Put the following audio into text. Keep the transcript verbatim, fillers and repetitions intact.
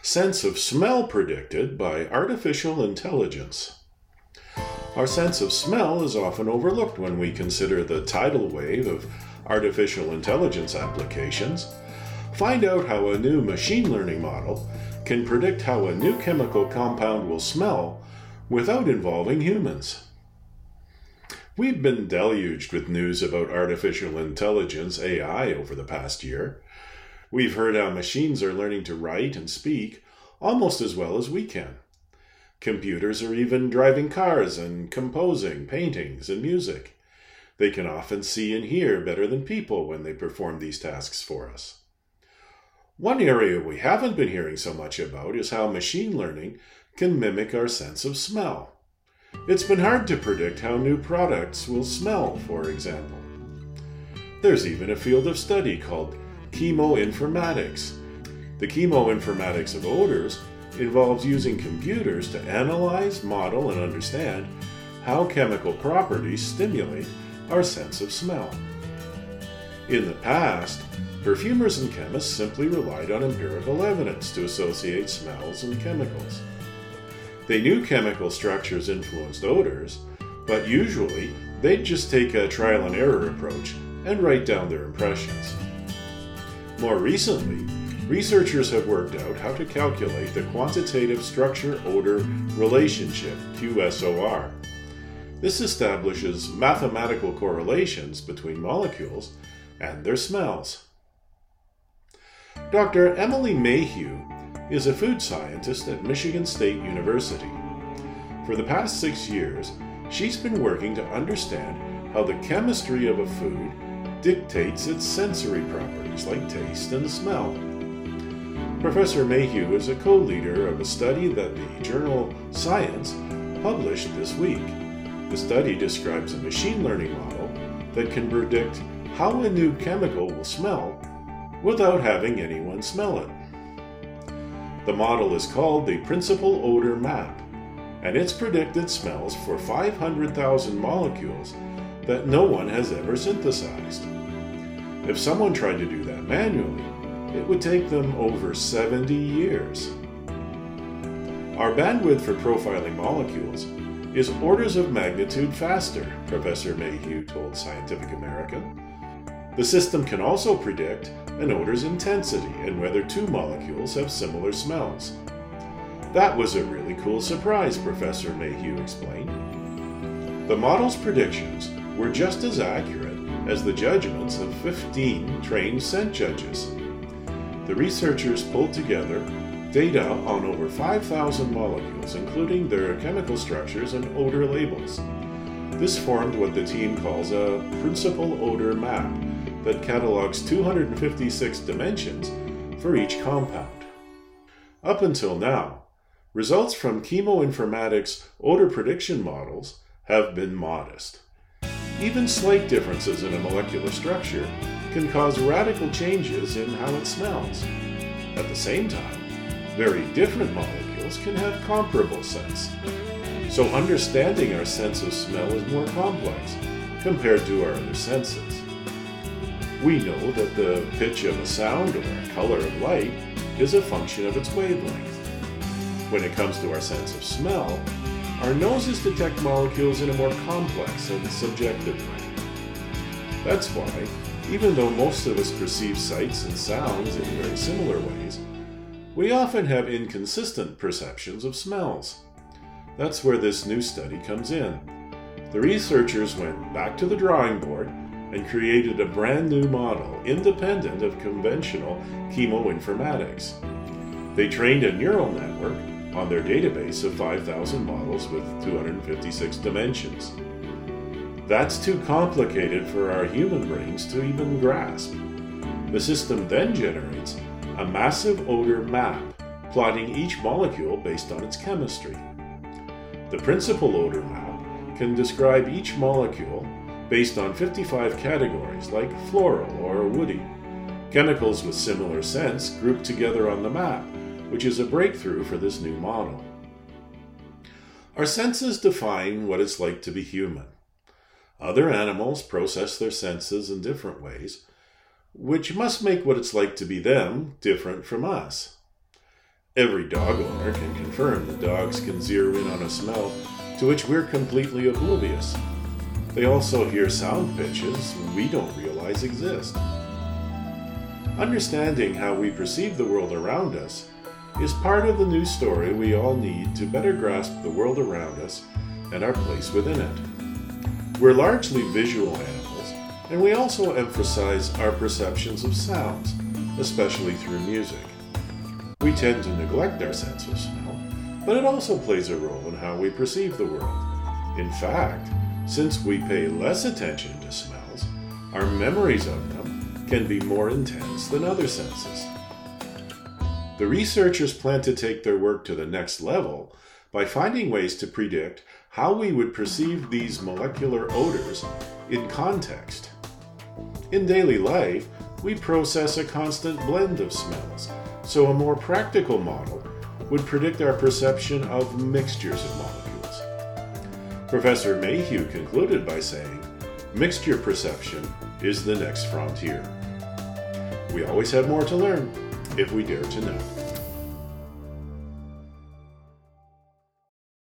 Sense of smell predicted by artificial intelligence. Our sense of smell is often overlooked when we consider the tidal wave of artificial intelligence applications. Find out how a new machine learning model can predict how a new chemical compound will smell without involving humans. We've been deluged with news about artificial intelligence, A I, over the past year. We've heard how machines are learning to write and speak almost as well as we can. Computers are even driving cars and composing paintings and music. They can often see and hear better than people when they perform these tasks for us. One area we haven't been hearing so much about is how machine learning can mimic our sense of smell. It's been hard to predict how new products will smell, for example. There's even a field of study called chemoinformatics. The chemoinformatics of odors involves using computers to analyze, model, and understand how chemical properties stimulate our sense of smell. In the past, perfumers and chemists simply relied on empirical evidence to associate smells and chemicals. They knew chemical structures influenced odors, but usually they'd just take a trial and error approach and write down their impressions. More recently, researchers have worked out how to calculate the quantitative structure-odor relationship, Q S O R. This establishes mathematical correlations between molecules and their smells. Doctor Emily Mayhew is a food scientist at Michigan State University. For the past six years, she's been working to understand how the chemistry of a food dictates its sensory properties like taste and smell. Professor Mayhew is a co-leader of a study that the journal Science published this week. The study describes a machine learning model that can predict how a new chemical will smell without having anyone smell it. The model is called the Principal Odor Map, and it's predicted smells for five hundred thousand molecules that no one has ever synthesized. If someone tried to do that manually, it would take them over seventy years. Our bandwidth for profiling molecules is orders of magnitude faster, Professor Mayhew told Scientific American. The system can also predict an odor's intensity and whether two molecules have similar smells. That was a really cool surprise, Professor Mayhew explained. The model's predictions were just as accurate as the judgments of fifteen trained scent judges. The researchers pulled together data on over five thousand molecules, including their chemical structures and odor labels. This formed what the team calls a Principal Odor Map that catalogs two hundred fifty-six dimensions for each compound. Up until now, results from chemoinformatics odor prediction models have been modest. Even slight differences in a molecular structure can cause radical changes in how it smells. At the same time, very different molecules can have comparable scents. So understanding our sense of smell is more complex compared to our other senses. We know that the pitch of a sound or a color of light is a function of its wavelength. When it comes to our sense of smell, our noses detect molecules in a more complex and subjective way. That's why, even though most of us perceive sights and sounds in very similar ways, we often have inconsistent perceptions of smells. That's where this new study comes in. The researchers went back to the drawing board and created a brand new model independent of conventional chemoinformatics. They trained a neural network on their database of five thousand models with two hundred fifty-six dimensions. That's too complicated for our human brains to even grasp. The system then generates a massive odor map, plotting each molecule based on its chemistry. The Principal Odor Map can describe each molecule based on fifty-five categories like floral or woody. Chemicals with similar scents grouped together on the map, which is a breakthrough for this new model. Our senses define what it's like to be human. Other animals process their senses in different ways, which must make what it's like to be them different from us. Every dog owner can confirm that dogs can zero in on a smell to which we're completely oblivious. They also hear sound pitches we don't realize exist. Understanding how we perceive the world around us is part of the new story we all need to better grasp the world around us and our place within it. We're largely visual animals, and we also emphasize our perceptions of sounds, especially through music. We tend to neglect our sense of smell, but it also plays a role in how we perceive the world. In fact, since we pay less attention to smells, our memories of them can be more intense than other senses. The researchers plan to take their work to the next level by finding ways to predict how we would perceive these molecular odors in context. In daily life, we process a constant blend of smells, so a more practical model would predict our perception of mixtures of molecules. Professor Mayhew concluded by saying, "Mixture perception is the next frontier." We always have more to learn if we dare to know.